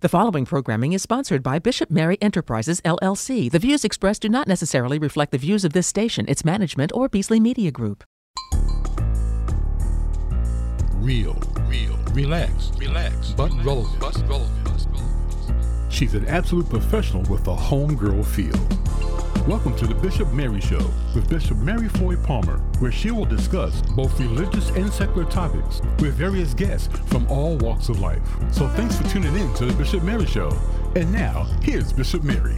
The following programming is sponsored by Bishop Mary Enterprises, LLC. The views expressed do not necessarily reflect the views of this station, its management, or Beasley Media Group. Real, relax, but relevant. She's an absolute professional with a homegirl feel. Welcome to the Bishop Mary Show with Bishop Mary Floyd Palmer, where she will discuss both religious and secular topics with various guests from all walks of life. So thanks for tuning in to the Bishop Mary Show. And now, here's Bishop Mary.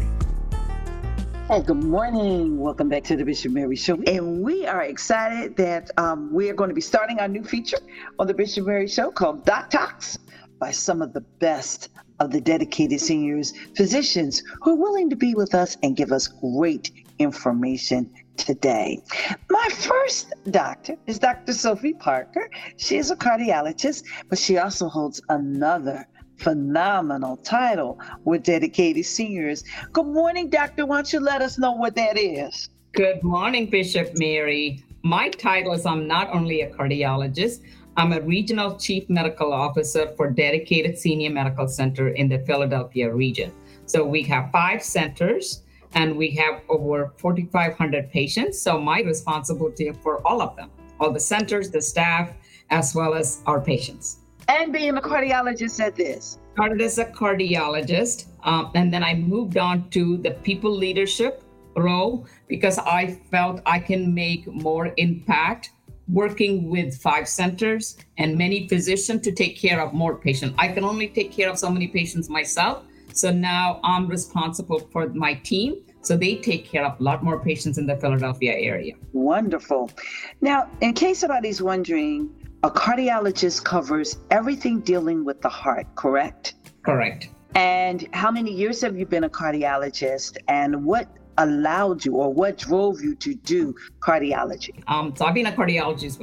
Hey, good morning. Welcome back to the Bishop Mary Show. And we are excited that we are going to be starting our new feature on the Bishop Mary Show called Doc Talks by some of the best of the dedicated seniors, physicians who are willing to be with us and give us great information today. My first doctor is Dr. Sophie Parker. She is a cardiologist, but she also holds another phenomenal title with dedicated seniors. Good morning, doctor. Why don't you let us know what that is? Good morning, Bishop Mary. My title is I'm not only a cardiologist, I'm a regional chief medical officer for Dedicated Senior Medical Center in the Philadelphia region. So we have 5 centers and we have over 4,500 patients. So my responsibility for all of them, all the centers, the staff, as well as our patients. And being a cardiologist at this. Started as a cardiologist, and then I moved on to the people leadership role because I felt I can make more impact working with 5 centers and many physicians to take care of more patients. I can only take care of so many patients myself. So now I'm responsible for my team. So they take care of a lot more patients in the Philadelphia area. Wonderful. Now, in case somebody's wondering, a cardiologist covers everything dealing with the heart, correct? Correct. And how many years have you been a cardiologist, and what allowed you or what drove you to do cardiology? So I've been a cardiologist for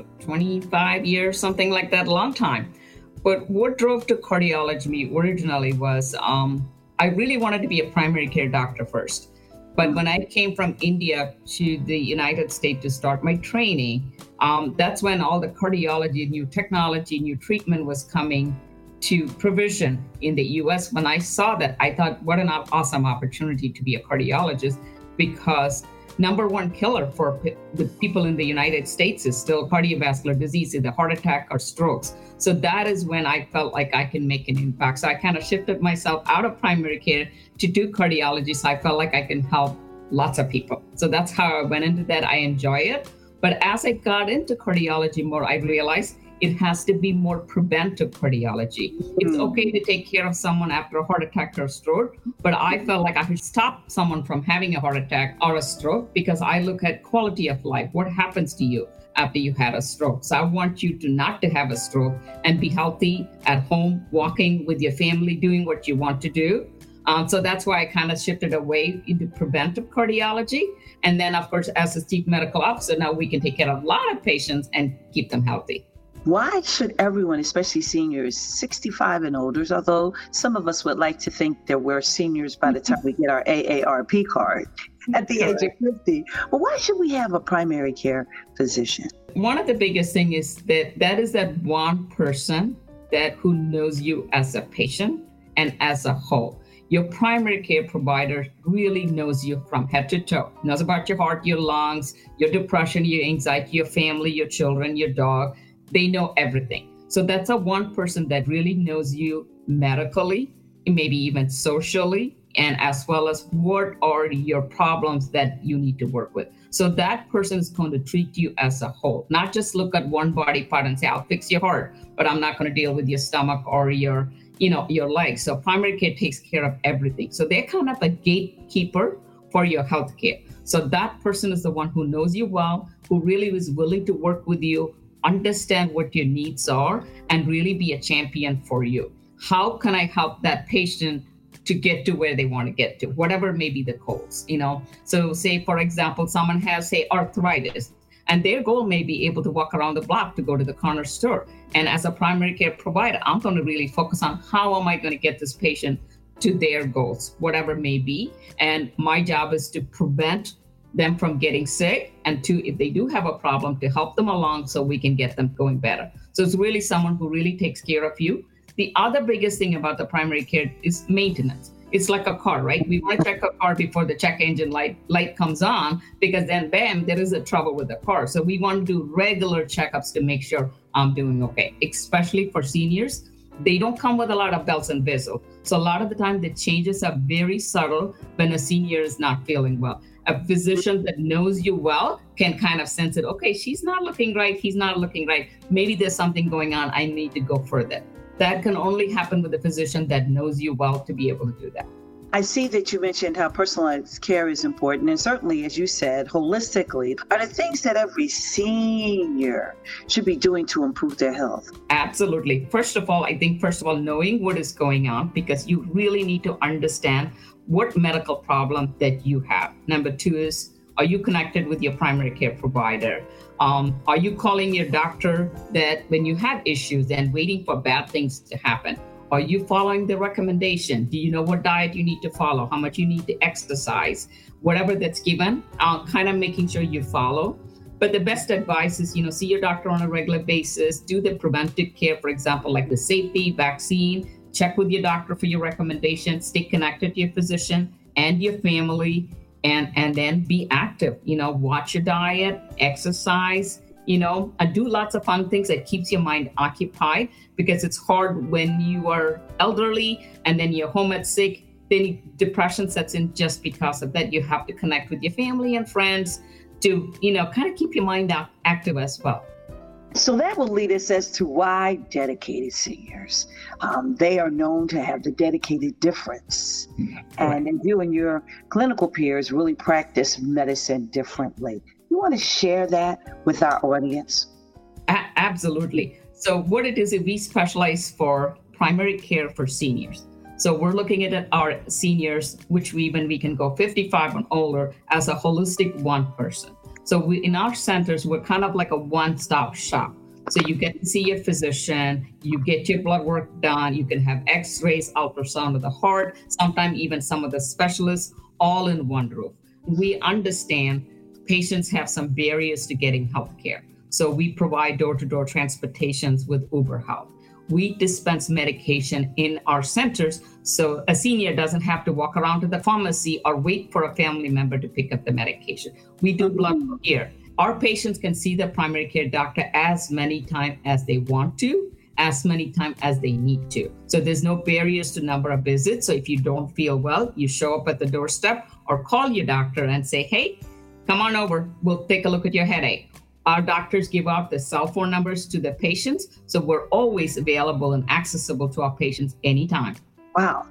25 years, something like that, a long time. But what drove to cardiology me originally was I really wanted to be a primary care doctor first. But when I came from India to the United States to start my training, that's when all the cardiology, new technology, new treatment was coming to provision in the US. When I saw that, I thought, what an awesome opportunity to be a cardiologist, because number one killer for the people in the United States is still cardiovascular disease, either heart attack or strokes. So that is when I felt like I can make an impact. So I kind of shifted myself out of primary care to do cardiology. So I felt like I can help lots of people. So that's how I went into that. I enjoy it. But as I got into cardiology more, I realized it has to be more preventive cardiology. It's okay to take care of someone after a heart attack or stroke, but I felt like I could stop someone from having a heart attack or a stroke because I look at quality of life. What happens to you after you had a stroke? So I want you to not to have a stroke and be healthy at home, walking with your family, doing what you want to do. So that's why I kind of shifted away into preventive cardiology. And then, of course, as a chief medical officer, now we can take care of a lot of patients and keep them healthy. Why should everyone, especially seniors, 65 and older, although some of us would like to think that we're seniors by the time we get our AARP card at the age of 50, but why should we have a primary care physician? One of the biggest things is that is that one person who knows you as a patient and as a whole. Your primary care provider really knows you from head to toe, knows about your heart, your lungs, your depression, your anxiety, your family, your children, your dog. They know everything. So that's a one person that really knows you medically, maybe even socially, and as well as what are your problems that you need to work with. So that person is going to treat you as a whole, not just look at one body part and say, I'll fix your heart, but I'm not going to deal with your stomach or your legs. So primary care takes care of everything. So they're kind of a gatekeeper for your health care. So that person is the one who knows you well, who really is willing to work with you, understand what your needs are, and really be a champion for you. How can I help that patient to get to where they want to get to, whatever may be the goals, So say, for example, someone has, say, arthritis, and their goal may be able to walk around the block to go to the corner store. And as a primary care provider, I'm going to really focus on how am I going to get this patient to their goals, whatever may be. And my job is to prevent them from getting sick, and 2, if they do have a problem, to help them along so we can get them going better. So it's really someone who really takes care of you, The other biggest thing about the primary care is maintenance. It's like a car, right? We want to check a car before the check engine light comes on, because then, bam, there is a trouble with the car. So we want to do regular checkups to make sure I'm doing okay, especially for seniors. They don't come with a lot of bells and whistles. So a lot of the time, the changes are very subtle when a senior is not feeling well. A physician that knows you well can kind of sense it. Okay, she's not looking right. He's not looking right. Maybe there's something going on. I need to go further. That can only happen with a physician that knows you well to be able to do that. I see that you mentioned how personalized care is important, and certainly, as you said, holistically, are the things that every senior should be doing to improve their health. Absolutely. First of all, knowing what is going on, because you really need to understand what medical problem that you have. Number two is, are you connected with your primary care provider? Are you calling your doctor that when you have issues and waiting for bad things to happen? Are you following the recommendation? Do you know what diet you need to follow? How much you need to exercise? Whatever that's given, kind of making sure you follow. But the best advice is, see your doctor on a regular basis, do the preventive care, for example, like the safety, vaccine, check with your doctor for your recommendations, stay connected to your physician and your family, and then be active, watch your diet, exercise, and do lots of fun things that keeps your mind occupied, because it's hard when you are elderly and then you're home at sick, then depression sets in just because of that. You have to connect with your family and friends to, kind of keep your mind active as well. So that will lead us as to why dedicated seniors. They are known to have the dedicated difference. And you and your clinical peers really practice medicine differently. You want to share that with our audience? Absolutely. So what it is we specialize for primary care for seniors. So we're looking at our seniors, which we can go 55 and older, as a holistic one person. So in our centers, we're kind of like a one-stop shop. So you get to see your physician, you get your blood work done, you can have x-rays, ultrasound of the heart, sometimes even some of the specialists, all in one roof. We understand patients have some barriers to getting health care. So we provide door-to-door transportations with Uber Health. We dispense medication in our centers, so a senior doesn't have to walk around to the pharmacy or wait for a family member to pick up the medication. We do blood work here. Our patients can see the primary care doctor as many times as they want to, as many times as they need to. So there's no barriers to number of visits. So if you don't feel well, you show up at the doorstep or call your doctor and say, hey, come on over, we'll take a look at your headache. Our doctors give out the cell phone numbers to the patients, so we're always available and accessible to our patients anytime. Wow.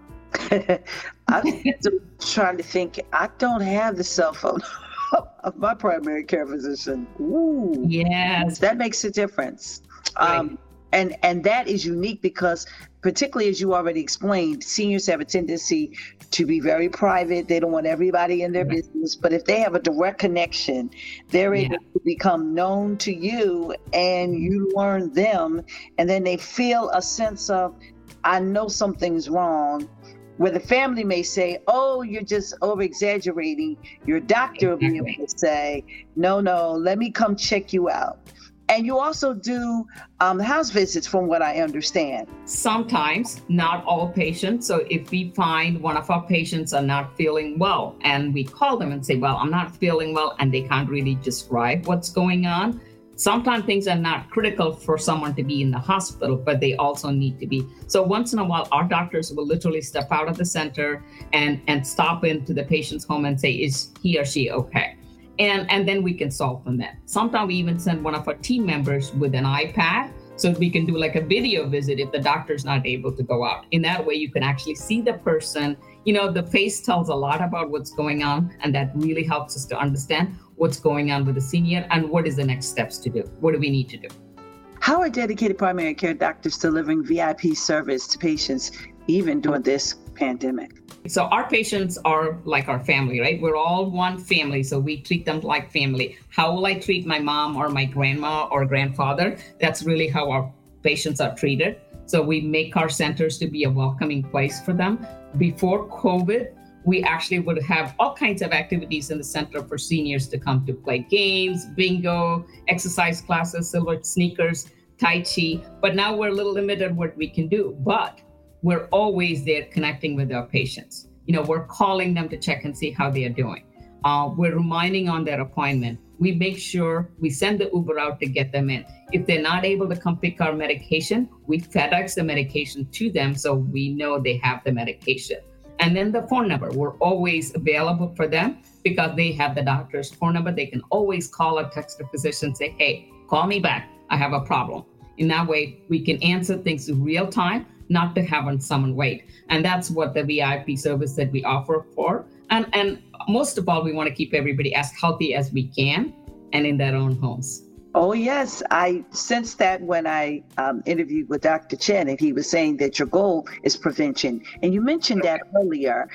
I'm trying to think, I don't have the cell phone of my primary care physician. Ooh. Yes. That makes a difference. Right. And that is unique because, particularly as you already explained, seniors have a tendency to be very private. They don't want everybody in their business. But if they have a direct connection, they're able to become known to you and you learn them. And then they feel a sense of, I know something's wrong. Where the family may say, oh, you're just over-exaggerating. Your doctor will be able to say, no, let me come check you out. And you also do house visits, from what I understand. Sometimes, not all patients. So if we find one of our patients are not feeling well, and we call them and say, well, I'm not feeling well, and they can't really describe what's going on. Sometimes things are not critical for someone to be in the hospital, but they also need to be. So once in a while, our doctors will literally step out of the center and stop into the patient's home and say, is he or she okay? And then we can solve from that. Sometimes we even send one of our team members with an iPad so we can do like a video visit if the doctor's not able to go out. In that way, you can actually see the person. The face tells a lot about what's going on, and that really helps us to understand what's going on with the senior and what is the next steps to do. What do we need to do? How are dedicated primary care doctors delivering VIP service to patients even during this pandemic? So our patients are like our family, right? We're all one family, so we treat them like family. How will I treat my mom or my grandma or grandfather? That's really how our patients are treated. So we make our centers to be a welcoming place for them. Before COVID, we actually would have all kinds of activities in the center for seniors to come to play games, bingo, exercise classes, silver sneakers, Tai Chi, but now we're a little limited what we can do. But we're always there connecting with our patients. We're calling them to check and see how they are doing. We're reminding on their appointment. We make sure we send the Uber out to get them in. If they're not able to come pick our medication, we FedEx the medication to them so we know they have the medication. And then the phone number, we're always available for them because they have the doctor's phone number. They can always call or text the physician and say, hey, call me back. I have a problem. In that way, we can answer things in real time, not to have someone wait. And that's what the VIP service that we offer for. And most of all, we want to keep everybody as healthy as we can and in their own homes. Oh, yes. I sensed that when I interviewed with Dr. Chen, and he was saying that your goal is prevention. And you mentioned that earlier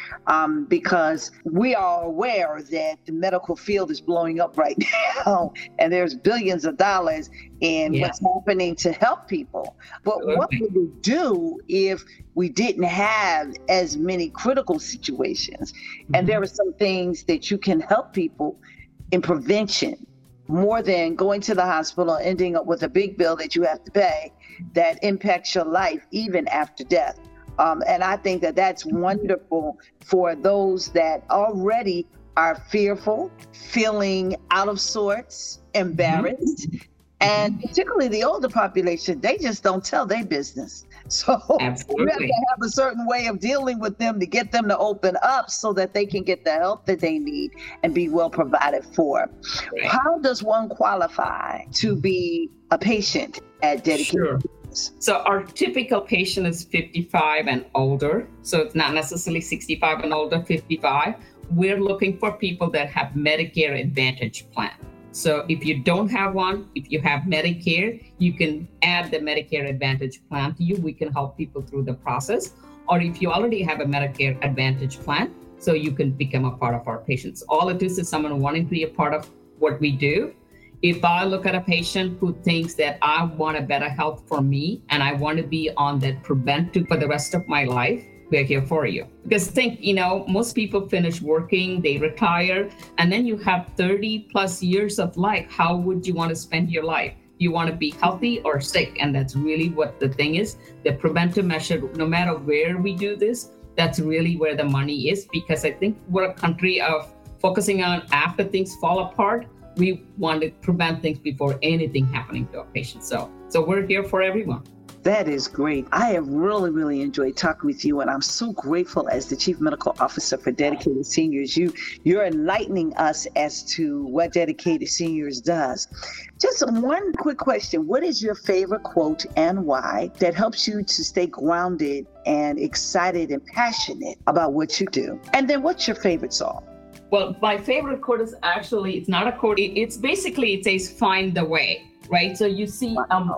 because we are aware that the medical field is blowing up right now, and there's billions of dollars in what's happening to help people. But what would we do if we didn't have as many critical situations? And there are some things that you can help people in prevention, more than going to the hospital and ending up with a big bill that you have to pay that impacts your life even after death. And I think that that's wonderful for those that already are fearful, feeling out of sorts, embarrassed. And particularly the older population, they just don't tell their business. So we have to have a certain way of dealing with them to get them to open up so that they can get the help that they need and be well provided for. Right. How does one qualify to be a patient at Dedicated? So our typical patient is 55 and older. So it's not necessarily 65 and older, 55. We're looking for people that have Medicare Advantage plan. So if you don't have one, if you have Medicare, you can add the Medicare Advantage plan to you. We can help people through the process. Or if you already have a Medicare Advantage plan, so you can become a part of our patients. All it is someone wanting to be a part of what we do. If I look at a patient who thinks that I want a better health for me and I want to be on that preventive for the rest of my life, we're here for you. Because think, most people finish working, they retire, and then you have 30 plus years of life. How would you want to spend your life? You want to be healthy or sick? And that's really what the thing is. The preventive measure, no matter where we do this, that's really where the money is. Because I think we're a country of focusing on after things fall apart. We want to prevent things before anything happening to our patients. So we're here for everyone. That is great. I have really, really enjoyed talking with you, and I'm so grateful as the Chief Medical Officer for Dedicated Seniors. You're enlightening us as to what Dedicated Seniors does. Just one quick question. What is your favorite quote and why that helps you to stay grounded and excited and passionate about what you do? And then what's your favorite song? Well, my favorite quote is actually, it's not a quote. It's basically, it says, find the way, right? So you see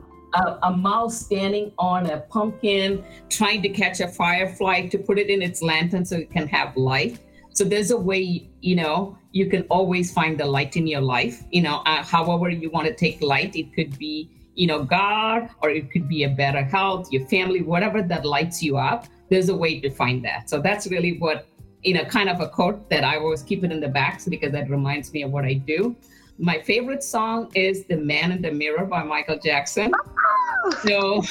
a mouse standing on a pumpkin, trying to catch a firefly to put it in its lantern so it can have light. So there's a way, you can always find the light in your life, however you want to take light. It could be, God, or it could be a better health, your family, whatever that lights you up. There's a way to find that. So that's really what, kind of a quote that I always keep it in the back because that reminds me of what I do. My favorite song is The Man in the Mirror by Michael Jackson. So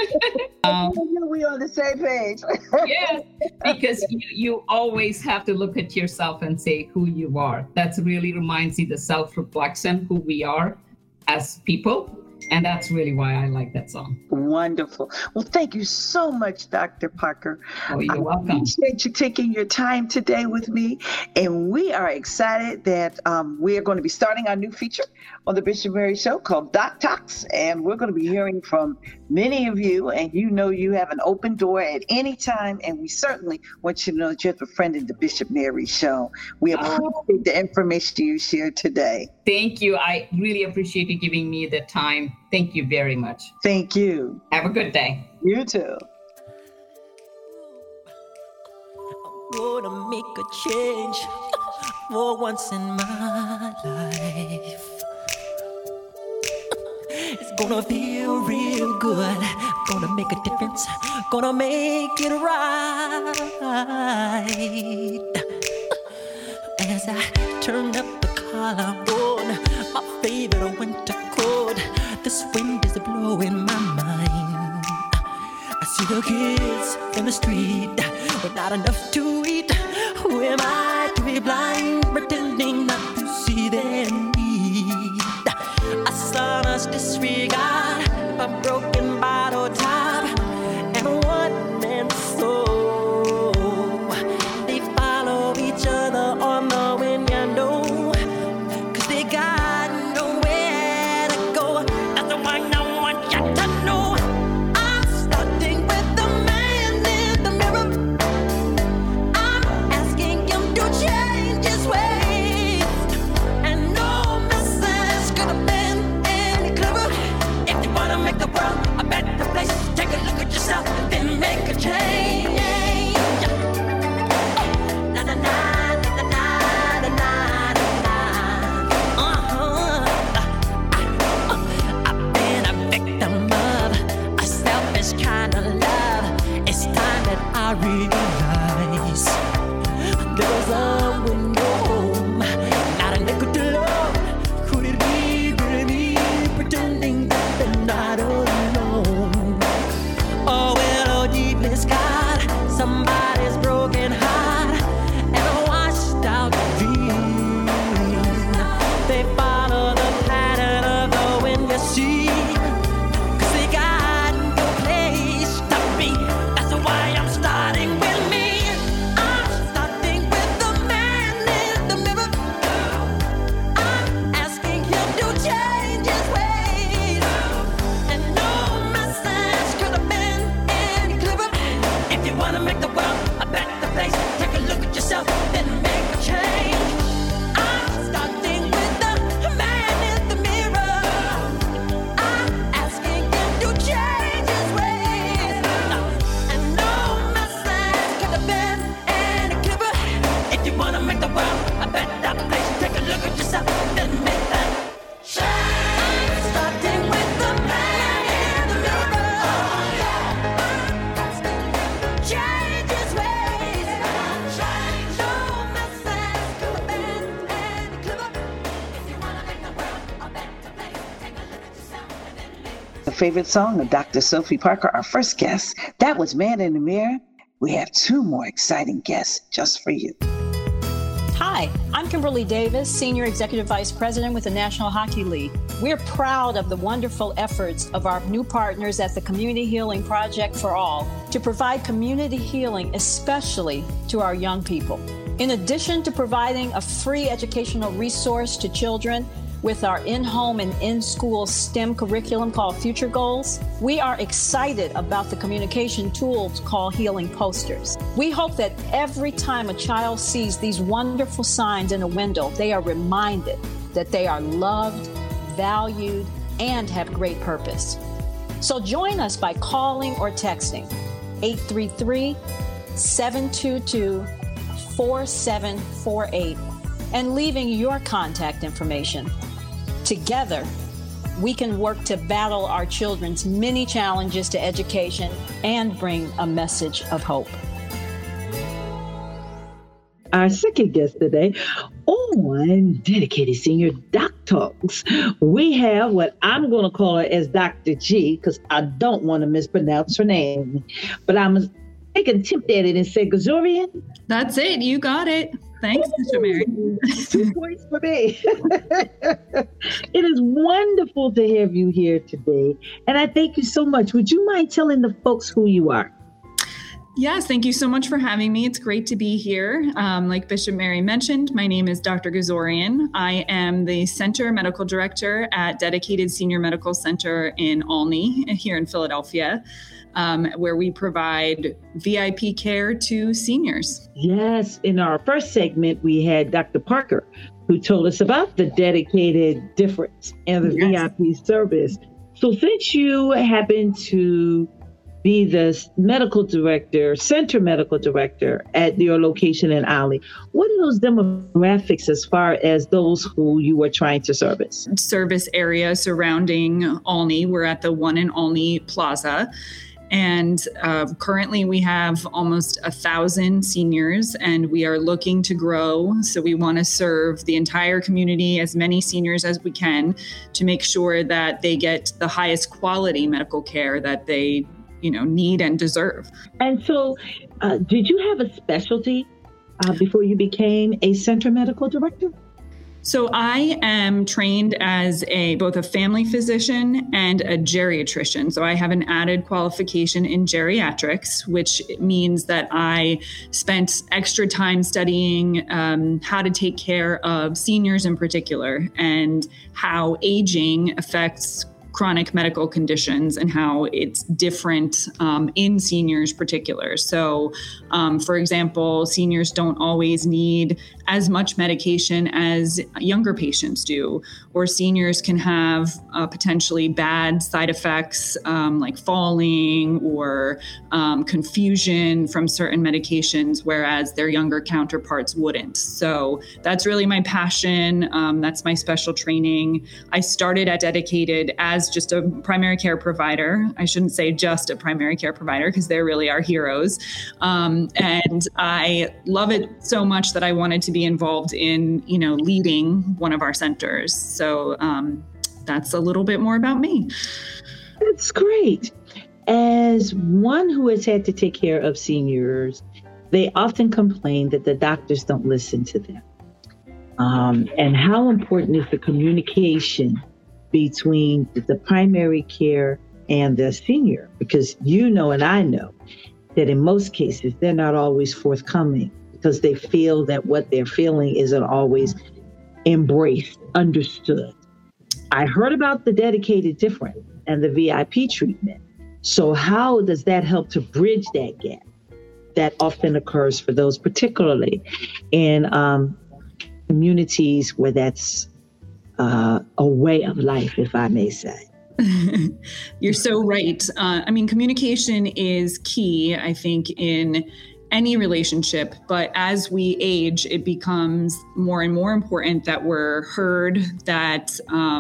we on the same page. Yeah, because you always have to look at yourself and say who you are. That really reminds you the self-reflection, who we are as people. And that's really why I like that song. Wonderful. Well, thank you so much, Dr. Parker. Oh, you're welcome. I appreciate you taking your time today with me. And we are excited that we are going to be starting our new feature on the Bishop Mary Show called Doc Talks. And we're going to be hearing from many of you. And you have an open door at any time. And we certainly want you to know that you're the friend of the Bishop Mary Show. We appreciate the information you shared today. Thank you. I really appreciate you giving me the time. Thank you very much. Thank you. Have a good day. You too. I'm gonna make a change for once in my life. It's gonna feel real good. Gonna make a difference. Gonna make it right. As I turn up the collar on my favorite winter coat, this wind is blowing my the kids in the street with not enough to eat. Who am I to be blind, pretending not to see their need? A son's disregard, a broken bottle top, and a one-man soul. They follow each other on the window, 'cause they got nowhere to go. That's the one I want you to know. I'm starting with the man in the mirror. I'm asking him to change his ways, and no message could have been any clearer. If you wanna make the world a better place, take a look at yourself, then make a change. Na na na na na na na na. I've been a victim of a selfish kind of love. It's time that I realize there's a window home, not a nickel to love. Could it be really pretending that they're not alone? Oh, well, oh, deeply scarred, somebody's broken heart and a washed out dream. They follow the pattern of the wind, you see, 'cause they got no place to be. That's why I'm starting with me. I'm starting with the man in the mirror. I'm asking him to change his ways, and no message could have been any clearer. If you wanna make the world a better place, take a look at yourself, then make a change. I'm starting with the man in the mirror. I'm asking him to change his ways, and no message could have been any clearer. If you wanna make the world a better place, take a look at yourself, then make that change. I'm starting with the man in the mirror. Change his ways. No message could have been any clearer. If you wanna make the world a better place, take a look at yourself and then make The favorite song of Dr. Sophie Parker, our first guest. That was Man in the Mirror. We have two more exciting guests just for you. Hi, I'm Kimberly Davis, Senior Executive Vice President with the National Hockey League. We're proud of the wonderful efforts of our new partners at the Community Healing Project for All to provide community healing, especially to our young people. In addition to providing a free educational resource to children with our in-home and in-school STEM curriculum called Future Goals, we are excited about the communication tools called Healing Posters. We hope that every time a child sees these wonderful signs in a window, they are reminded that they are loved, valued, and have great purpose. So join us by calling or texting 833-722-4748 and leaving your contact information. Together, we can work to battle our children's many challenges to education and bring a message of hope. Our second guest today on Dedicated Senior Doc Talks, we have what I'm going to call her as Dr. G, because I don't want to mispronounce her name, but I'm going to take an attempt at it and say Gazorian. That's it. You got it. Thanks, Bishop Mary. 2 points for me. It is wonderful to have you here today, and I thank you so much. Would you mind telling the folks who you are? Yes, thank you so much for having me. It's great to be here. Like Bishop Mary mentioned, my name is Dr. Gazorian. I am the Center Medical Director at Dedicated Senior Medical Center in Olney here in Philadelphia, where we provide VIP care to seniors. Yes, in our first segment, we had Dr. Parker, who told us about the dedicated difference and the VIP service. So since you happen to be the medical director, center medical director at your location in Olney, what are those demographics as far as those who you are trying to service? Service area surrounding Olney. We're at the One in Olney Plaza. And currently we have almost 1,000 seniors, and we are looking to grow. So we want to serve the entire community, as many seniors as we can, to make sure that they get the highest quality medical care that they need and deserve. And so did you have a specialty before you became a center medical director? So I am trained as both a family physician and a geriatrician. So I have an added qualification in geriatrics, which means that I spent extra time studying how to take care of seniors in particular and how aging affects chronic medical conditions and how it's different in seniors particular. So, for example, seniors don't always need as much medication as younger patients do, or seniors can have potentially bad side effects like falling or confusion from certain medications, whereas their younger counterparts wouldn't. So that's really my passion. That's my special training. I started at Dedicated as just a primary care provider. I shouldn't say just a primary care provider because they're really our heroes. And I love it so much that I wanted to be involved in, leading one of our centers. So that's a little bit more about me. That's great. As one who has had to take care of seniors, they often complain that the doctors don't listen to them. And how important is the communication between the primary care and the senior? Because and I know that in most cases, they're not always forthcoming because they feel that what they're feeling isn't always embraced, understood. I heard about the Dedicated difference and the VIP treatment. So how does that help to bridge that gap that often occurs for those, particularly in communities where that's a way of life, if I may say? You're so right. Communication is key, I think, in any relationship. But as we age, it becomes more and more important that we're heard, that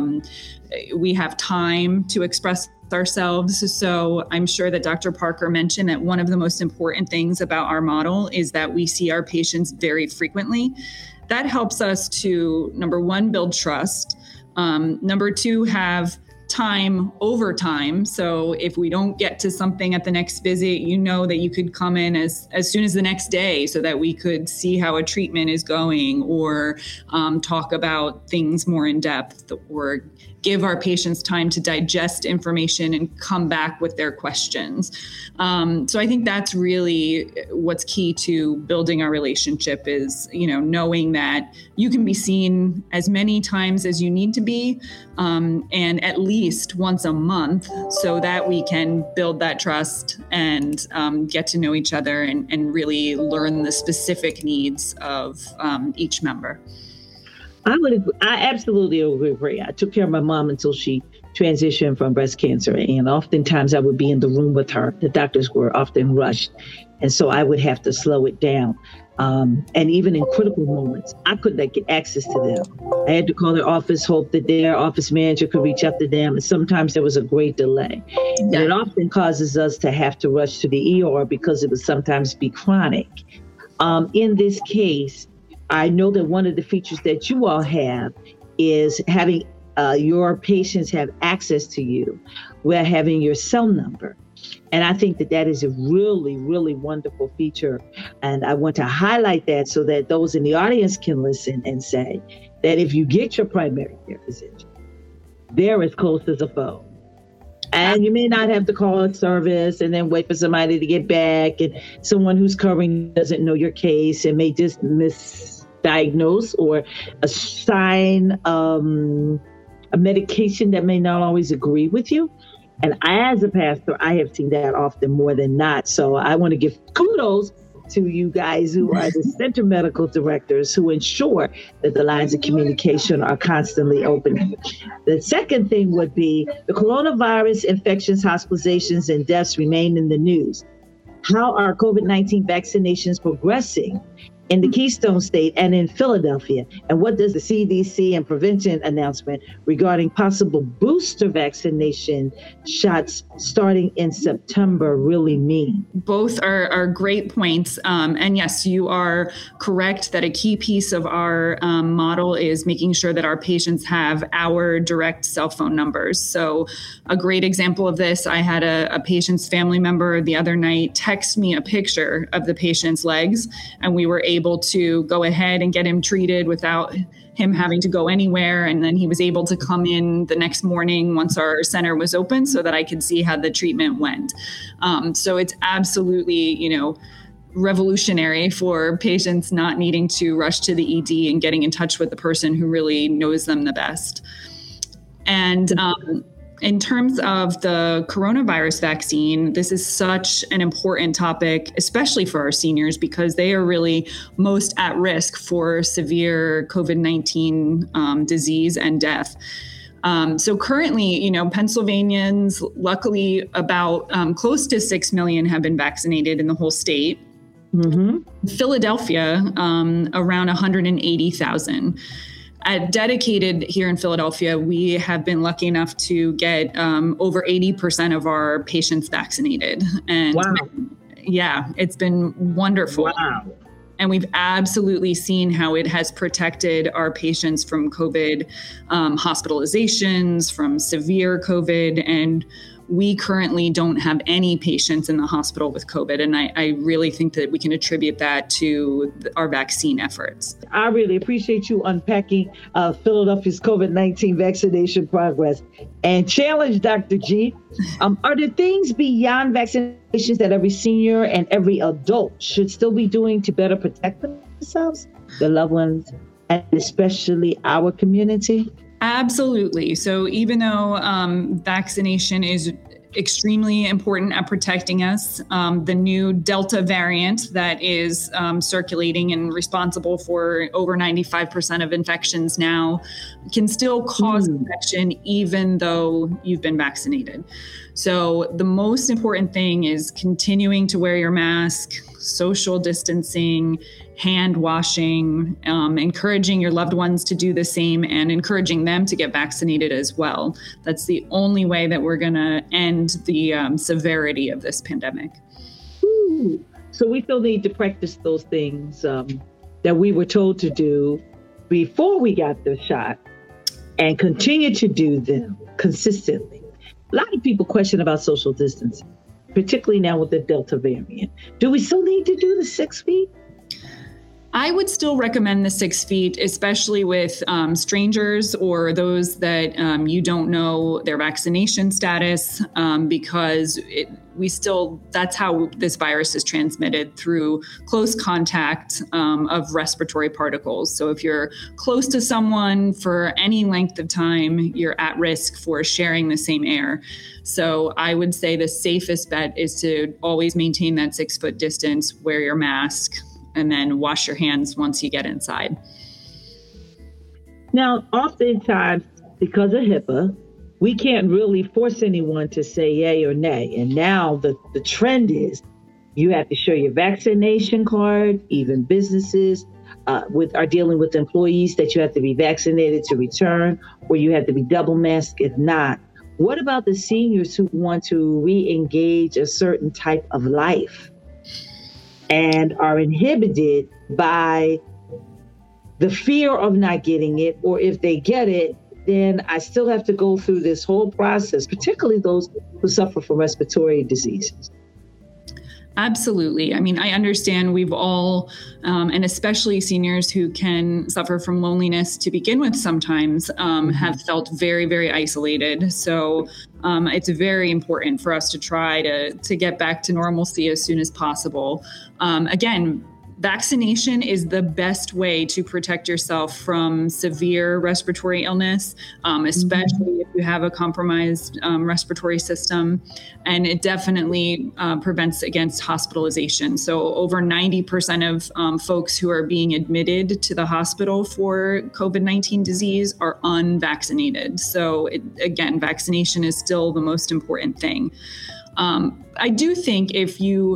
we have time to express ourselves. So I'm sure that Dr. Parker mentioned that one of the most important things about our model is that we see our patients very frequently. That helps us to, number one, build trust. Number two, have time over time. So if we don't get to something at the next visit, that you could come in as soon as the next day so that we could see how a treatment is going, or talk about things more in depth, or give our patients time to digest information and come back with their questions. So I think that's really what's key to building our relationship is, knowing that you can be seen as many times as you need to be, and at least once a month, so that we can build that trust and get to know each other and really learn the specific needs of each member. I absolutely agree. I took care of my mom until she transitioned from breast cancer. And oftentimes I would be in the room with her. The doctors were often rushed. And so I would have to slow it down. And even in critical moments, I couldn't get access to them. I had to call their office, hope that their office manager could reach out to them. And sometimes there was a great delay. Yeah. And it often causes us to have to rush to the ER because it would sometimes be chronic. In this case, I know that one of the features that you all have is having your patients have access to you. We're having your cell number. And I think that is a really, really wonderful feature. And I want to highlight that so that those in the audience can listen and say that if you get your primary care physician, they're as close as a phone. And you may not have to call a service and then wait for somebody to get back. And someone who's covering doesn't know your case and may just misdiagnose or assign a medication that may not always agree with you. And as a pastor, I have seen that often more than not. So I want to give kudos to you guys who are the center medical directors who ensure that the lines of communication are constantly open. The second thing would be the coronavirus infections, hospitalizations, and deaths remain in the news. How are COVID-19 vaccinations progressing? in the Keystone State and in Philadelphia? And what does the CDC and prevention announcement regarding possible booster vaccination shots starting in September really mean? Both are great points. And yes, you are correct that a key piece of our model is making sure that our patients have our direct cell phone numbers. So a great example of this, I had a patient's family member the other night text me a picture of the patient's legs, and we were able to go ahead and get him treated without him having to go anywhere. And then he was able to come in the next morning once our center was open so that I could see how the treatment went. So it's absolutely, revolutionary for patients not needing to rush to the ED and getting in touch with the person who really knows them the best. And in terms of the coronavirus vaccine, this is such an important topic, especially for our seniors, because they are really most at risk for severe COVID-19 disease and death. So currently, Pennsylvanians, luckily about close to 6 million have been vaccinated in the whole state. Mm-hmm. Philadelphia, around 180,000. At Dedicated here in Philadelphia, we have been lucky enough to get over 80% of our patients vaccinated. And wow. Yeah, it's been wonderful. Wow. And we've absolutely seen how it has protected our patients from COVID hospitalizations, from severe COVID, and we currently don't have any patients in the hospital with COVID. And I really think that we can attribute that to our vaccine efforts. I really appreciate you unpacking Philadelphia's COVID-19 vaccination progress and challenge Dr. G. Are there things beyond vaccinations that every senior and every adult should still be doing to better protect themselves, their loved ones, and especially our community? Absolutely. So even though vaccination is extremely important at protecting us, the new Delta variant that is circulating and responsible for over 95% of infections now can still cause infection even though you've been vaccinated. So the most important thing is continuing to wear your mask, social distancing, hand washing, encouraging your loved ones to do the same, and encouraging them to get vaccinated as well. That's the only way that we're going to end the severity of this pandemic. Ooh. So we still need to practice those things that we were told to do before we got the shot and continue to do them consistently. A lot of people question about social distancing, particularly now with the Delta variant. Do we still need to do the 6 feet? I would still recommend the 6 feet, especially with strangers or those that you don't know their vaccination status, because that's how this virus is transmitted, through close contact of respiratory particles. So if you're close to someone for any length of time, you're at risk for sharing the same air. So I would say the safest bet is to always maintain that 6 foot distance, wear your mask, and then wash your hands once you get inside. Now, oftentimes, because of HIPAA, we can't really force anyone to say yay or nay. And now the trend is you have to show your vaccination card. Even businesses are dealing with employees that you have to be vaccinated to return, or you have to be double masked if not. What about the seniors who want to re-engage a certain type of life and are inhibited by the fear of not getting it, or if they get it, then I still have to go through this whole process, particularly those who suffer from respiratory diseases? Absolutely. I mean, I understand we've all, and especially seniors who can suffer from loneliness to begin with sometimes, have felt very, very isolated. So it's very important for us to try to get back to normalcy as soon as possible. Again, vaccination is the best way to protect yourself from severe respiratory illness, especially if you have a compromised respiratory system. And it definitely prevents against hospitalization. So over 90% of folks who are being admitted to the hospital for COVID-19 disease are unvaccinated. So again, vaccination is still the most important thing. I do think if you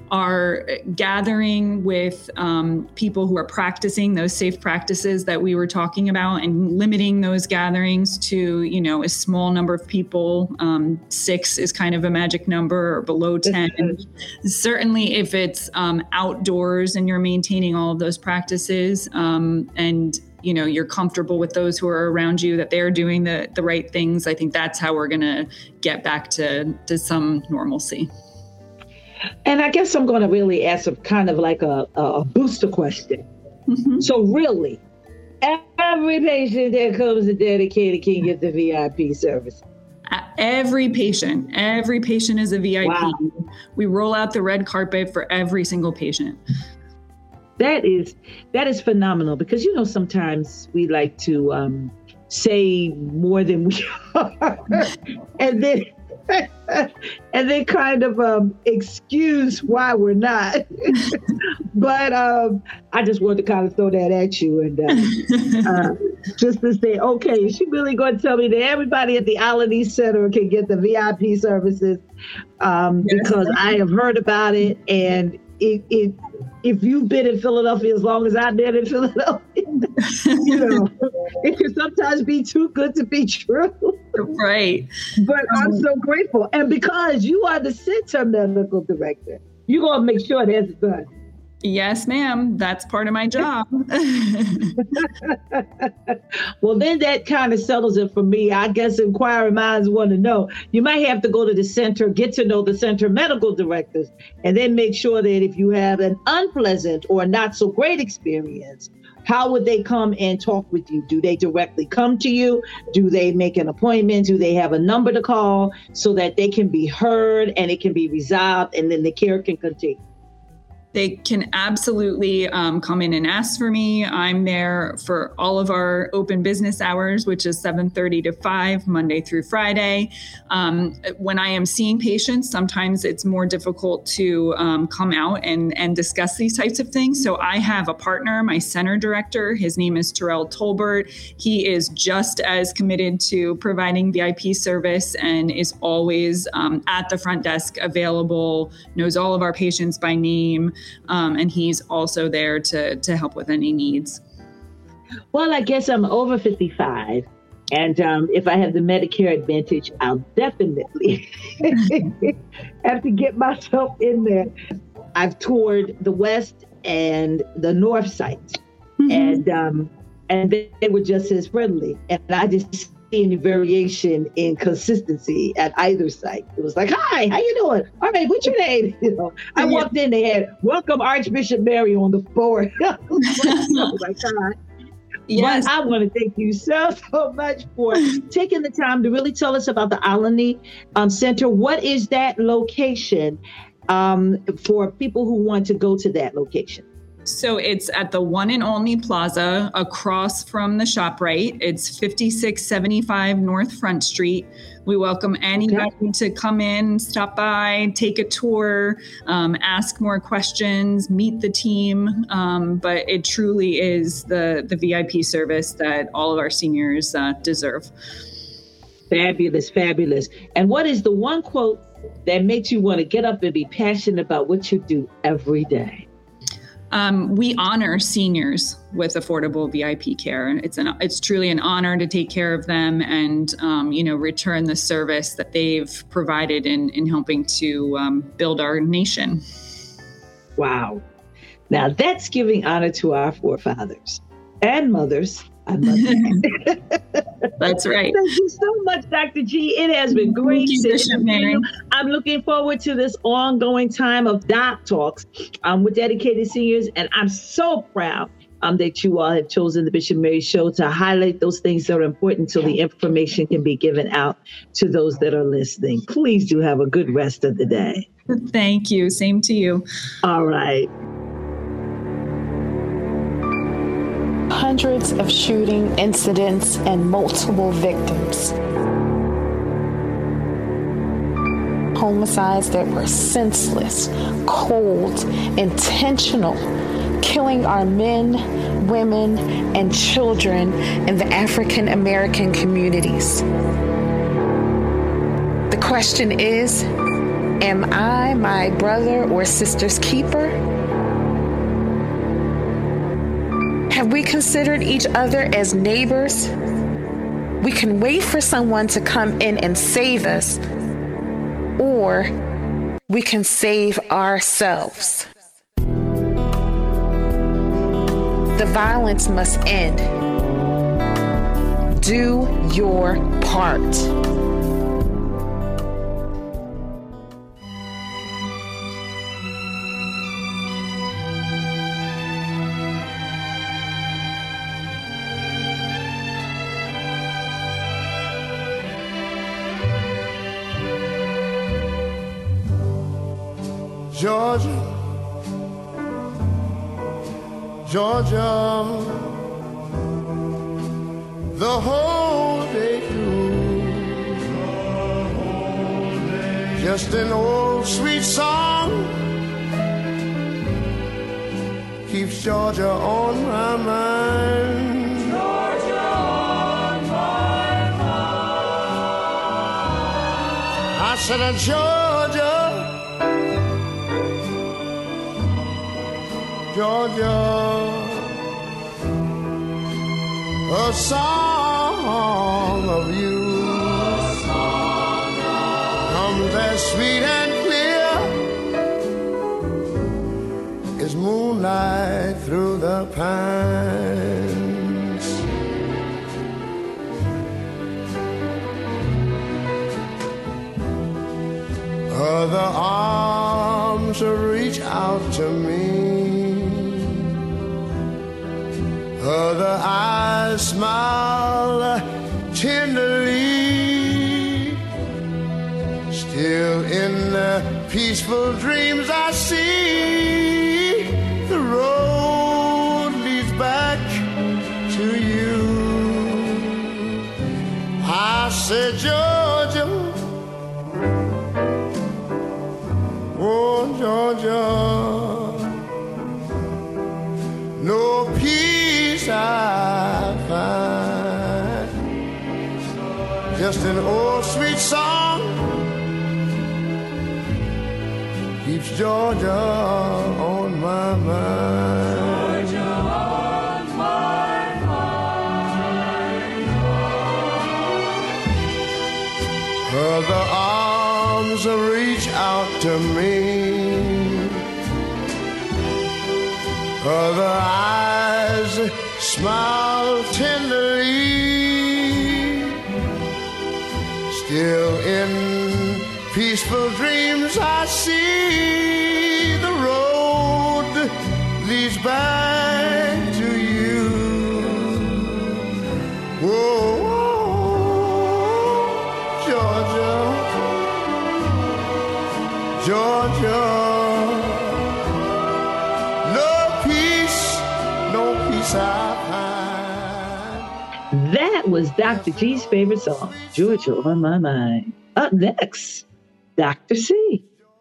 are gathering with people who are practicing those safe practices that we were talking about, and limiting those gatherings to, a small number of people. 6 is kind of a magic number, or below 10. Certainly if it's outdoors and you're maintaining all of those practices, and you're comfortable with those who are around you, that they're doing the right things, I think that's how we're going to get back to some normalcy. And I guess I'm going to really ask kind of like a booster question. Mm-hmm. So really, every patient that comes to Dedicated can get the VIP service? Every patient is a VIP. Wow. We roll out the red carpet for every single patient. That is phenomenal, because sometimes we like to say more than we are, and then kind of excuse why we're not. But I just wanted to kind of throw that at you, and just to say, okay, is she really going to tell me that everybody at the Alany Center can get the VIP services? Because I have heard about it, and if you've been in Philadelphia as long as I've been in Philadelphia, it can sometimes be too good to be true. Right. But I'm so grateful. And because you are the center medical director, you're going to make sure that's done. Yes, ma'am. That's part of my job. Well, then that kind of settles it for me. I guess inquiring minds want to know. You might have to go to the center, get to know the center medical directors, and then make sure that if you have an unpleasant or not so great experience, how would they come and talk with you? Do they directly come to you? Do they make an appointment? Do they have a number to call so that they can be heard and it can be resolved, and then the care can continue? They can absolutely come in and ask for me. I'm there for all of our open business hours, which is 7:30 to 5, Monday through Friday. When I am seeing patients, sometimes it's more difficult to come out and discuss these types of things. So I have a partner, my center director. His name is Terrell Tolbert. He is just as committed to providing VIP service and is always at the front desk available, knows all of our patients by name. And he's also there to help with any needs. Well, I guess I'm over 55. And if I have the Medicare Advantage, I'll definitely have to get myself in there. I've toured the West and the North sites, mm-hmm. and they were just as friendly. And I just see any variation in consistency at either site. It was like, hi, how you doing? All right, what's your name? I walked in, they had "Welcome Archbishop Mary" on the board. I was like, hi. Yes. But I want to thank you so much for taking the time to really tell us about the Alany Center. What is that location for people who want to go to that location? So it's at the One and Only Plaza across from the ShopRite. It's 5675 North Front Street. We welcome anybody to come in, stop by, take a tour, ask more questions, meet the team. But it truly is the VIP service that all of our seniors deserve. Fabulous, fabulous. And what is the one quote that makes you want to get up and be passionate about what you do every day? We honor seniors with affordable VIP care. It's truly an honor to take care of them and, return the service that they've provided in helping to build our nation. Wow. Now that's giving honor to our forefathers and mothers. That's right. Thank you so much, Dr. G. It has been great. Bishop Mary. I'm looking forward to this ongoing time of Doc Talks with dedicated seniors, and I'm so proud that you all have chosen the Bishop Mary Show to highlight those things that are important so the information can be given out to those that are listening. Please do have a good rest of the day. Thank you. Same to you. All right. Hundreds of shooting incidents and multiple victims. Homicides that were senseless, cold, intentional, killing our men, women, and children in the African American communities. The question is, Am I my brother or sister's keeper? Have we considered each other as neighbors? We can wait for someone to come in and save us, or we can save ourselves. The violence must end. Do your part. Georgia, Georgia, the whole day through, just an old sweet song keeps Georgia on my mind. Georgia on my mind. I said, Georgia, Georgia, a song of you comes as sweet and clear as moonlight through the pines. Other arms reach out to me, other eyes smile tenderly. Still in the peaceful dreams I see the road leads back to you. I said, Georgia, oh Georgia, no peace I find, just an old sweet song keeps Georgia on my mind. Georgia on my mind. Other arms reach out to me, other eyes smile tenderly. Still in peaceful dreams I see the road leads back to you. Whoa, Georgia, Georgia, that was Dr. G's favorite song, Georgia on My Mind. Up next, Dr. C.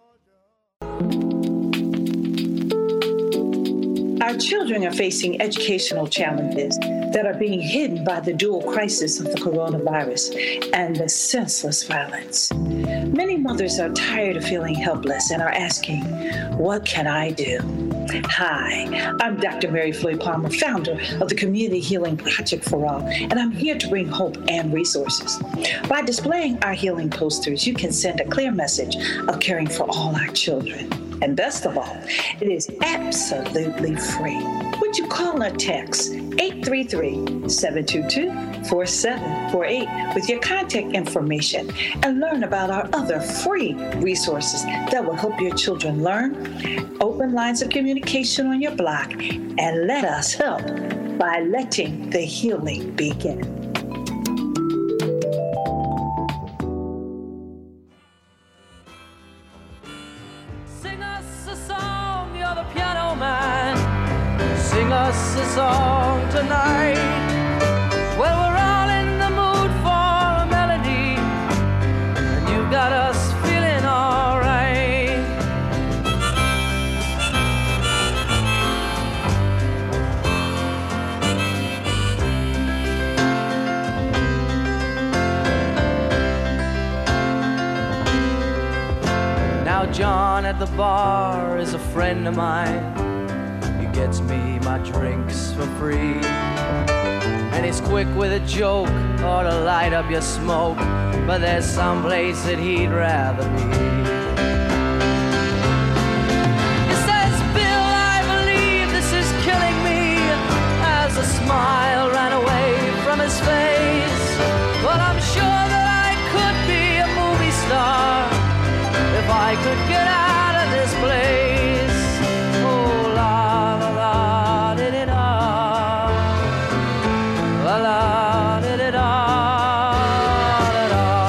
Our children are facing educational challenges that are being hidden by the dual crisis of the coronavirus and the senseless violence. Many mothers are tired of feeling helpless and are asking, what can I do? Hi, I'm Dr. Mary Floyd Palmer, founder of the Community Healing Project for All, and I'm here to bring hope and resources. By displaying our healing posters, you can send a clear message of caring for all our children. And best of all, it is absolutely free. Would you call or text 833-722-4748 with your contact information and learn about our other free resources that will help your children learn, open lines of communication on your block, and let us help by letting the healing begin. Sing us a song, you're the piano man. Sing us a song tonight. Well, we're all in the mood for a melody, and you got us feeling all right. at the bar is a friend of mine. He gets me my drinks for free, and he's quick with a joke or to light up your smoke, but there's some place that he'd rather be. He says, Bill, I believe this is killing me, as a smile ran away from his face. But I'm sure that I could be a movie star if I could get out of this place. Oh, la la la, did it all. La la, did it all, it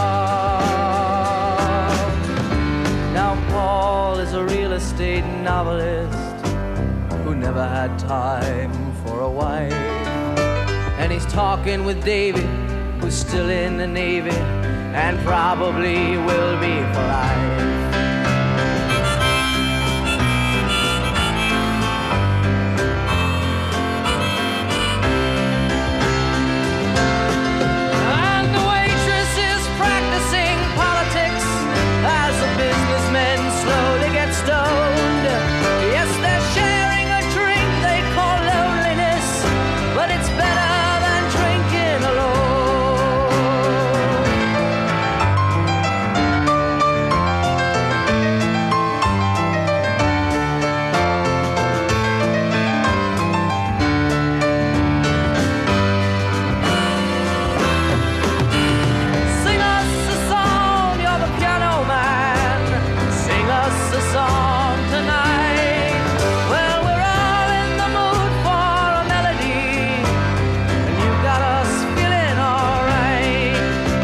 all. Now Paul is a real estate novelist who never had time for a wife, and he's talking with David, who's still in the Navy and probably will be for life. And the waitress is practicing politics as the businessmen slowly get stoned. Yes, they're sharing a drink they call loneliness, but it's better than drinking alone. Sing us a song, you're the piano man. Sing us a song tonight. Well, we're all in the mood for a melody, and you got us feeling alright.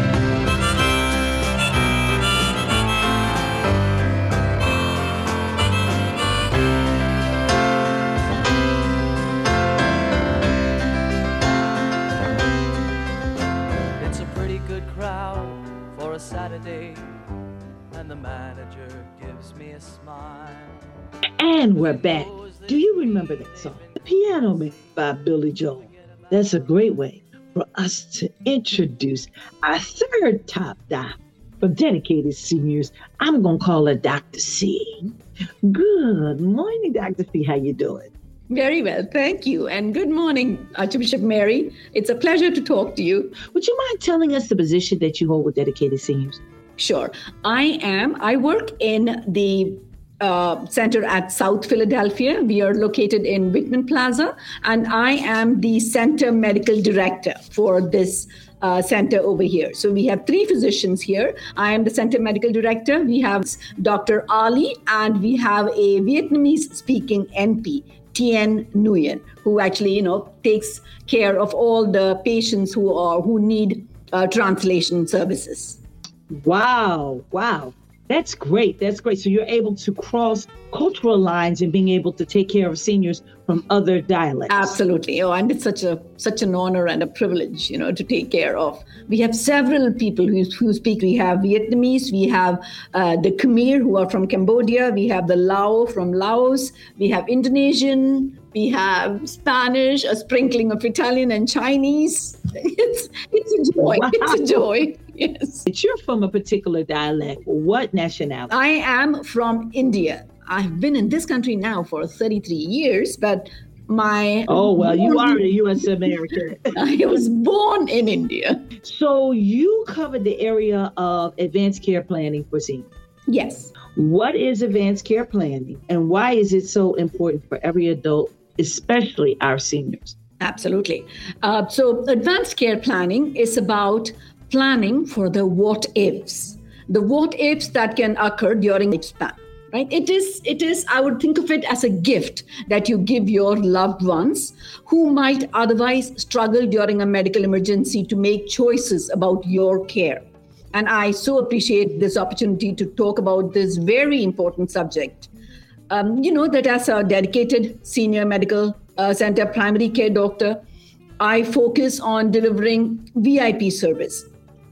It's a pretty good crowd for a Saturday, and the manager gives me a smile. And we're back. Do you remember that song, The Piano Man by Billy Joel? That's a great way for us to introduce our third top doc for dedicated seniors. I'm going to call her Dr. C. Good morning, Dr. C. How you doing? Very well, thank you. And good morning, Archbishop Mary. It's a pleasure to talk to you. Would you mind telling us the position that you hold with dedicated seniors? Sure. I work in the center at South Philadelphia. We are located in Whitman Plaza, and I am the center medical director for this center over here. So we have 3 physicians here. I am the center medical director. We have Dr. Ali, and we have a Vietnamese-speaking NP, Tien Nguyen, who actually, takes care of all the patients who need translation services. Wow. That's great. So you're able to cross cultural lines and being able to take care of seniors from other dialects. Absolutely. Oh, and it's such an honor and a privilege, to take care of. We have several people who speak. We have Vietnamese, we have the Khmer who are from Cambodia, we have the Lao from Laos, we have Indonesian, we have Spanish, a sprinkling of Italian and Chinese. It's a joy. Wow. It's a joy. Yes. You're from a particular dialect. What nationality? I am from India. I've been in this country now for 33 years, but you are a U.S. American. I was born in India. So you covered the area of advanced care planning for seniors. Yes. What is advanced care planning, and why is it so important for every adult, especially our seniors? Absolutely. So advanced care planning is about planning for the what-ifs that can occur during lifespan. Right? It is, I would think of it as a gift that you give your loved ones who might otherwise struggle during a medical emergency to make choices about your care. And I so appreciate this opportunity to talk about this very important subject. That as a dedicated senior medical center primary care doctor, I focus on delivering VIP service.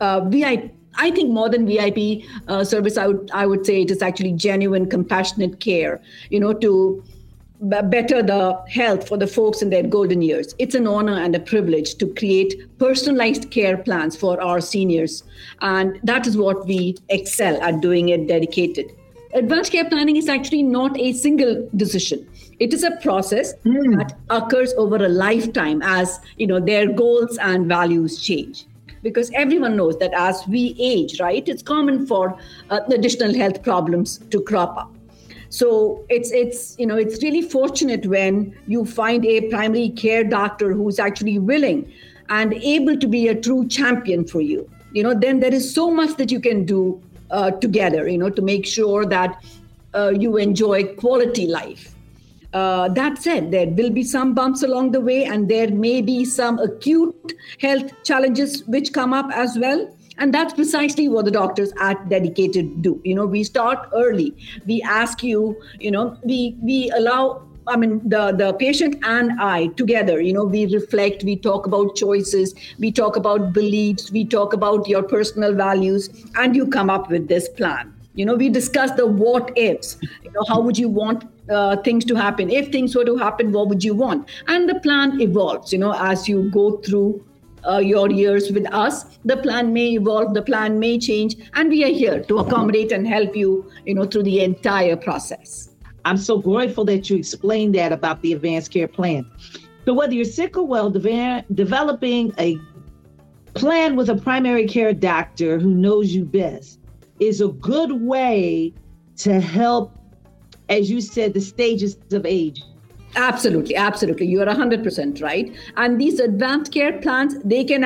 I think more than VIP service, I would say it is actually genuine, compassionate care, to better the health for the folks in their golden years. It's an honor and a privilege to create personalized care plans for our seniors. And that is what we excel at doing it dedicated. advanced care planning is actually not a single decision. It is a process that occurs over a lifetime as, their goals and values change. Because everyone knows that as we age, right, it's common for additional health problems to crop up. So it's really fortunate when you find a primary care doctor who's actually willing and able to be a true champion for you. Then there is so much that you can do together, to make sure that you enjoy quality life. That said, there will be some bumps along the way, and there may be some acute health challenges which come up as well. And that's precisely what the doctors at Dedicated do. We start early. We ask you, we allow, the patient and I together, we reflect, we talk about choices, we talk about beliefs, we talk about your personal values, and you come up with this plan. We discuss the what ifs. How would you want things to happen? If things were to happen, what would you want? And the plan evolves, as you go through your years with us. The plan may evolve, the plan may change, and we are here to accommodate and help you, through the entire process. I'm so grateful that you explained that about the advanced care plan. So whether you're sick or well, developing a plan with a primary care doctor who knows you best is a good way to help, as you said, the stages of age. Absolutely. You are 100% right. And these advanced care plans, they can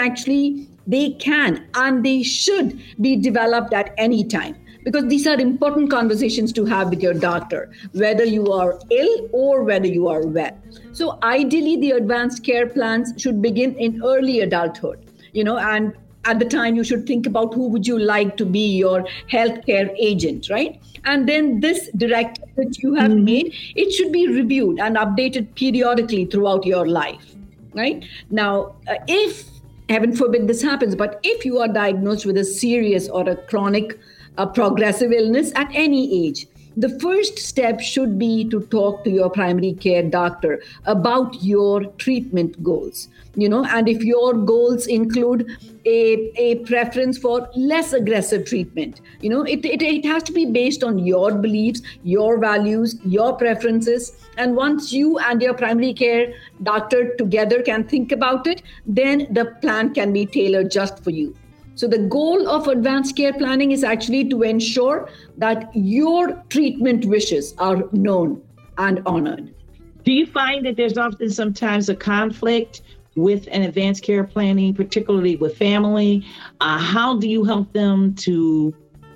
and they should be developed at any time, because these are important conversations to have with your doctor, whether you are ill or whether you are well. So ideally, the advanced care plans should begin in early adulthood, and at the time you should think about who would you like to be your healthcare agent, right? And then this directive that you have made, it should be reviewed and updated periodically throughout your life, right? Now, if, heaven forbid this happens, but if you are diagnosed with a serious or a chronic progressive illness at any age, the first step should be to talk to your primary care doctor about your treatment goals, and if your goals include a preference for less aggressive treatment, it has to be based on your beliefs, your values, your preferences. And once you and your primary care doctor together can think about it, then the plan can be tailored just for you. So the goal of advanced care planning is actually to ensure that your treatment wishes are known and honored. Do you find that there's often sometimes a conflict with an advanced care planning, particularly with family? How do you help them to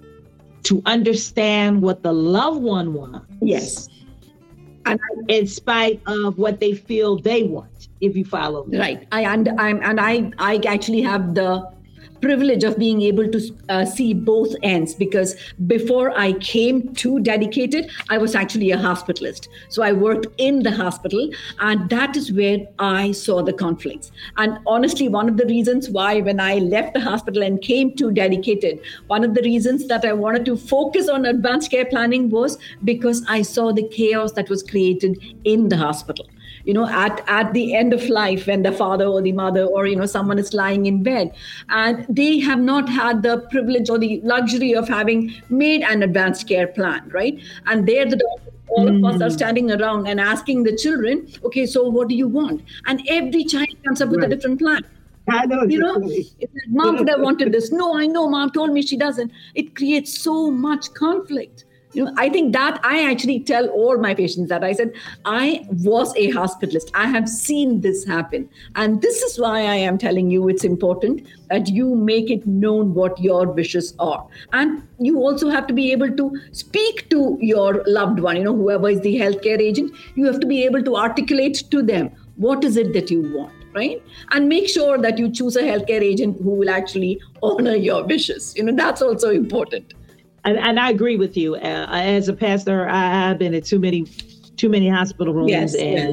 understand what the loved one wants? Yes. And in spite of what they feel they want, if you follow me. Right. I actually have the privilege of being able to see both ends, because before I came to Dedicated, I was actually a hospitalist. So I worked in the hospital, and that is where I saw the conflicts. And honestly, one of the reasons why when I left the hospital and came to Dedicated, one of the reasons that I wanted to focus on advanced care planning was because I saw the chaos that was created in the hospital. At the end of life, when the father or the mother or, someone is lying in bed and they have not had the privilege or the luxury of having made an advanced care plan, right? And there the doctor, all of us are standing around and asking the children, okay, so what do you want? And every child comes up with a different plan. I know. Mom would have wanted this. No, I know, Mom told me she doesn't. It creates so much conflict. I think that I actually tell all my patients that I said, I was a hospitalist. I have seen this happen. And this is why I am telling you it's important that you make it known what your wishes are. And you also have to be able to speak to your loved one, whoever is the healthcare agent. You have to be able to articulate to them, what is it that you want, right? And make sure that you choose a healthcare agent who will actually honor your wishes. That's also important. And I agree with you. As a pastor, I've been at too many hospital rooms. Yes.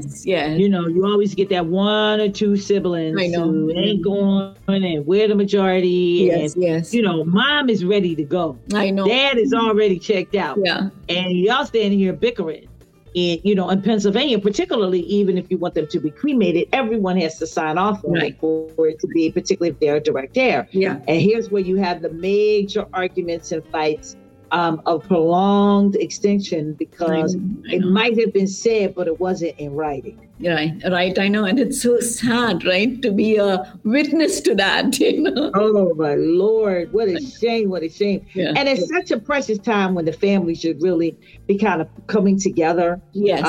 You always get that one or two siblings who ain't going and we're the majority. Yes. Mom is ready to go. I know. Dad is already checked out. Yeah. And y'all standing here bickering. In Pennsylvania, particularly, even if you want them to be cremated, everyone has to sign off on it for it to be, particularly if they're direct heir. Yeah. And here's where you have the major arguments and fights a prolonged extension because it might have been said, but it wasn't in writing. Right. I know. And it's so sad, right, to be a witness to that, Oh, my Lord. What a shame. What a shame. Yeah. And it's such a precious time when the family should really be kind of coming together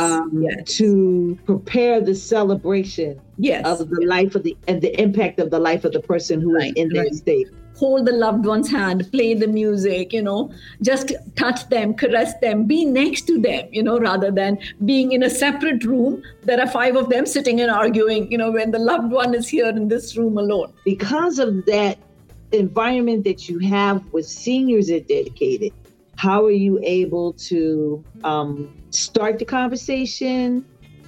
to prepare the celebration of the life of the impact of the life of the person who is in that state. Hold the loved one's hand, play the music, just touch them, caress them, be next to them, rather than being in a separate room. There are 5 of them sitting and arguing, when the loved one is here in this room alone. Because of that environment that you have with seniors at Dedicated, how are you able to start the conversation,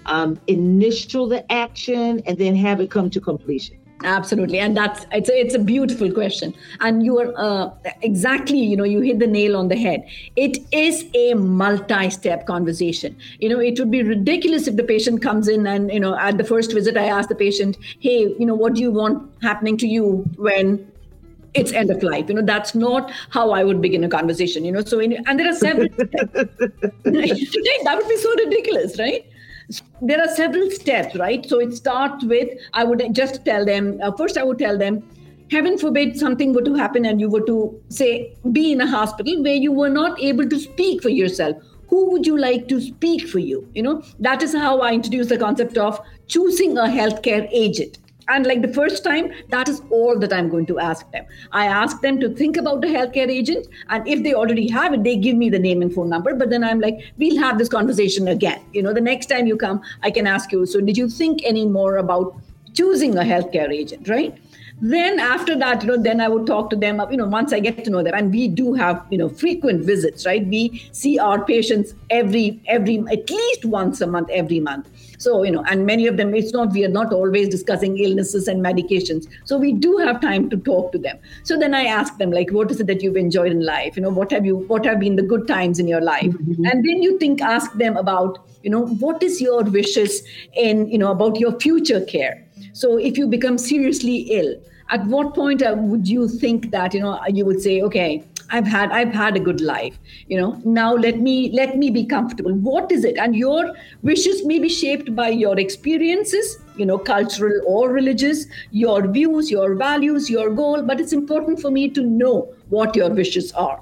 initial the action, and then have it come to completion? Absolutely. And it's a beautiful question. And you are exactly, you hit the nail on the head. It is a multi-step conversation. It would be ridiculous if the patient comes in and, at the first visit, I ask the patient, hey, what do you want happening to you when it's end of life? That's not how I would begin a conversation, So, and there are several steps. That would be so ridiculous, right? There are several steps, right? So it starts with, I would just tell them, first I would tell them, heaven forbid something were to happen and you were to, say, be in a hospital where you were not able to speak for yourself. Who would you like to speak for you? That is how I introduce the concept of choosing a healthcare agent. And like the first time, that is all that I'm going to ask them. I ask them to think about the healthcare agent. And if they already have it, they give me the name and phone number. But then I'm like, we'll have this conversation again. The next time you come, I can ask you, so did you think any more about choosing a healthcare agent, right? Then after that, then I would talk to them, once I get to know them. And we do have, frequent visits, right? We see our patients every at least once a month, every month. So, and many of them, we are not always discussing illnesses and medications. So we do have time to talk to them. So then I ask them, like, what is it that you've enjoyed in life? What have been the good times in your life? Mm-hmm. And then you ask them about, what is your wishes in, about your future care? So if you become seriously ill, at what point would you think that, you would say, okay, I've had a good life, now let me be comfortable. What is it? And your wishes may be shaped by your experiences, cultural or religious, your views, your values, your goal. But it's important for me to know what your wishes are.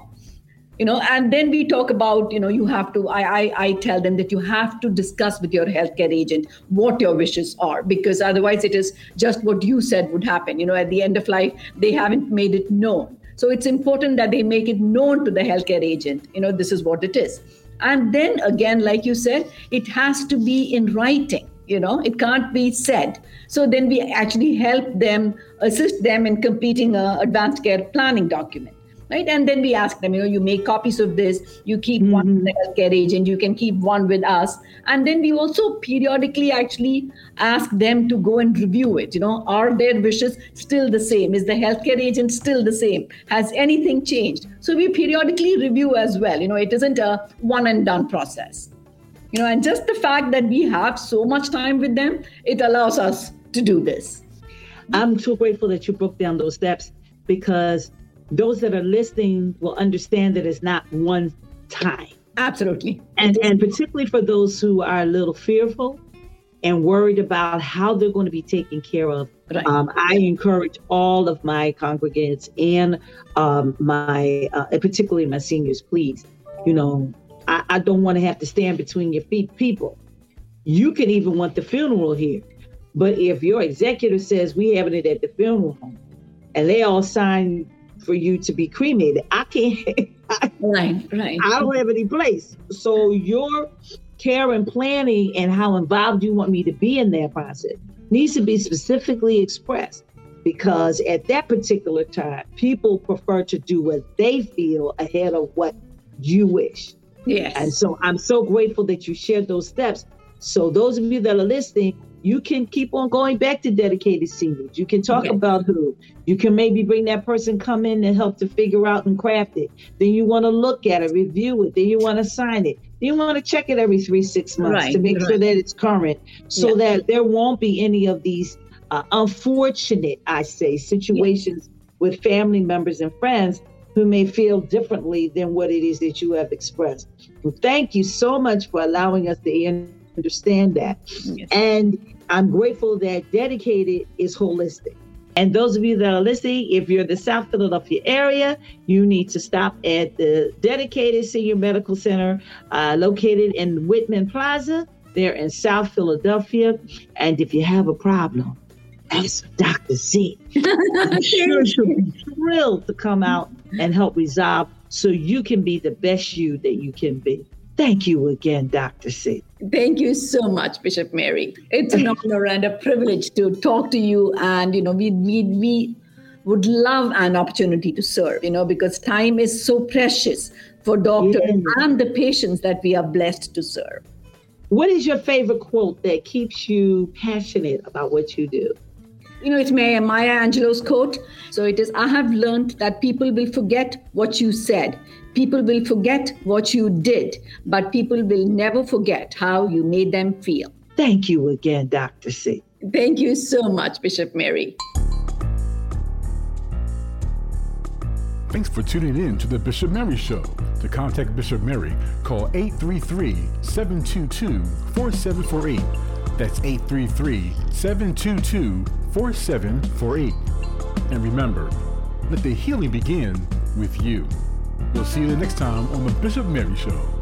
And then we talk about, you have to, I tell them that you have to discuss with your healthcare agent what your wishes are, because otherwise it is just what you said would happen. At the end of life, they haven't made it known. So it's important that they make it known to the healthcare agent, this is what it is. And then again, like you said, it has to be in writing, it can't be said. So then we actually help them, assist them in completing an advanced care planning document. Right. And then we ask them, you make copies of this, you keep one with the healthcare agent, you can keep one with us. And then we also periodically actually ask them to go and review it. Are their wishes still the same? Is the healthcare agent still the same? Has anything changed? So we periodically review as well. It isn't a one and done process. And just the fact that we have so much time with them, it allows us to do this. I'm so grateful that you broke down those steps, because those that are listening will understand that it's not one time. Absolutely. And particularly for those who are a little fearful and worried about how they're going to be taken care of. Right. I encourage all of my congregants and particularly my seniors, please, I don't want to have to stand between your feet, people. You can even want the funeral here. But if your executor says we having it at the funeral home and they all sign for you to be cremated, I can't. Right. I don't have any place. So your care and planning and how involved you want me to be in that process needs to be specifically expressed, because at that particular time, people prefer to do what they feel ahead of what you wish. Yes. And so I'm so grateful that you shared those steps. So those of you that are listening, you can keep on going back to Dedicated Seniors. You can talk about who. You can maybe bring that person come in and help to figure out and craft it. Then you want to look at it, review it. Then you want to sign it. Then you want to check it every 3-6 months to make sure that it's current, so that there won't be any of these unfortunate, I say, situations with family members and friends who may feel differently than what it is that you have expressed. Well, thank you so much for allowing us to understand that. Yes. And I'm grateful that Dedicated is holistic. And those of you that are listening, if you're in the South Philadelphia area, you need to stop at the Dedicated Senior Medical Center located in Whitman Plaza. They're in South Philadelphia. And if you have a problem, ask Dr. Z. I'm sure she'll be thrilled to come out and help resolve so you can be the best you that you can be. Thank you again, Dr. C. Thank you so much, Bishop Mary. It's an honor and a privilege to talk to you. And, we would love an opportunity to serve, because time is so precious for doctors and the patients that we are blessed to serve. What is your favorite quote that keeps you passionate about what you do? It's Maya Angelou's quote. So it is, I have learned that people will forget what you said. People will forget what you did, but people will never forget how you made them feel. Thank you again, Dr. C. Thank you so much, Bishop Mary. Thanks for tuning in to the Bishop Mary Show. To contact Bishop Mary, call 833-722-4748. That's 833-722-4748. And remember, let the healing begin with you. We'll see you the next time on the Bishop Mary Show.